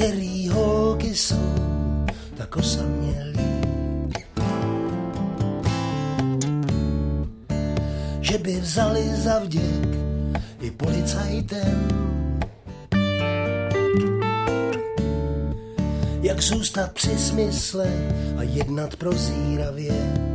který holky jsou tak osamělí, že by vzali za vděk i policajtem. Jak zůstat při smysle a jednat prozíravě,